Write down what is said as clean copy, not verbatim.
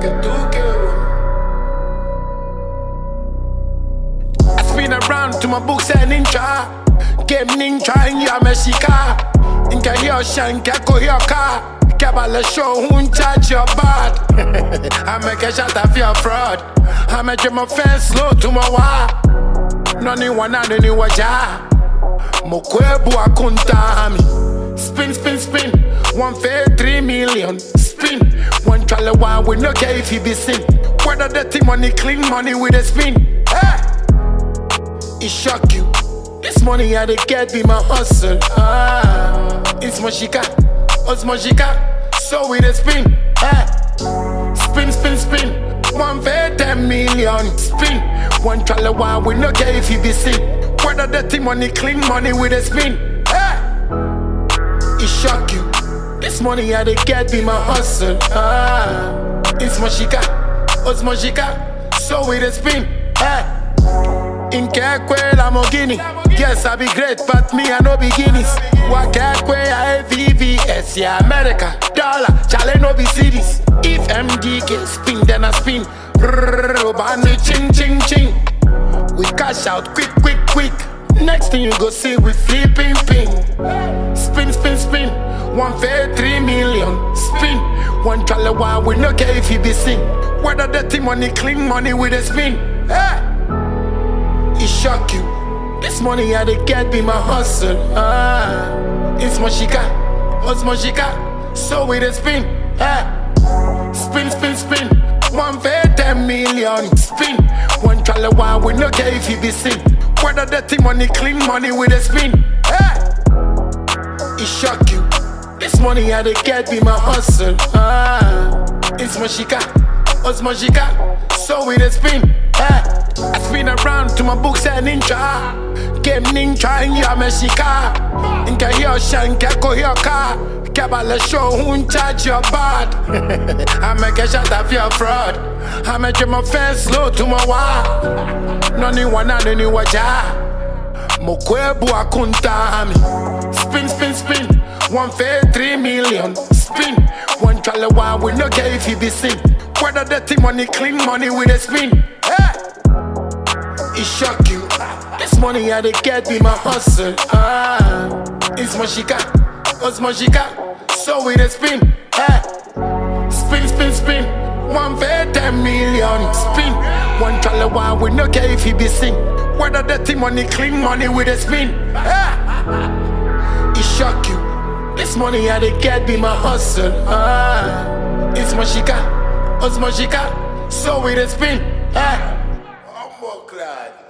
I spin around to my books and ninja. Game ninja in ya Mexica. Inka hiyo shanka ko hiyo ka. Kabala show who charge your bad. I make a shot of your fraud. I make my fence slow to my wa. Noni wana noni waja. Mokwebu akuntami. Spin, spin, spin. 1.3 million. Spin. One trailer one we no care if he be seen. Whether dirty money, clean money with a spin. Hey! It shock you. This money I dey get be my hustle. It's Moshika, Osmoshika. So we dey spin. Hey! Spin, spin, spin. 1.10 million. Spin. One trailer one we no care if he be seen. Whether dirty money, clean money with a spin. Hey! It shock you. This money I dey get be my hustle. It's Moshika, Osmoshika. So we dey spin. Hey! In Kekwe Lamborghini. Yes, I be great, but me I no beginnings. Wakekwe I VVS, yeah, America, dollar, chale no be cities. If MDK spin, then I spin. Bani ching ching ching. We cash out quick, quick, quick. Next thing you go see we flipping ping. Spin, spin, spin. 1.3 million. Spin. One trailer one we no care if he be seen. Whether dirty money, clean money with a spin. Hey! It shock you. This money I dey get be my hustle. It's Moshika, Osmoshika. So we dey spin. Hey! Spin, spin, spin. 1.10 million. Spin. One trailer one we no care if he be seen. Whether dirty money, clean money with a spin. Hey! It shock you. This money I dey get be my hustle. It's Moshika, Osmoshika. So we dey spin. Hey! I spin around to my books and ninja. Game ninja in ya Mexica. Inka hiyo shanka ko hiyo ka. Kabala show who charge your bad. I make a shot of your fraud. I make my fence slow to my wa. Noni wana noni waja. Mokwebu akuntami. Spin, spin, spin. 1.3 million. Spin. One trailer one we no care if he be seen. Whether dirty money, clean money with a spin. Hey! It shock you. This money I dey get be my hustle. It's Moshika, Osmoshika. So we dey spin. Hey! Spin, spin, spin. 1.10 million. Spin. One trailer one we no care if he be seen. Whether dirty money, clean money with a spin. Hey! It shock you. This money I dey get be my hustle. It's Moshika, Osmoshika. So we dey spin. Hey! Clad.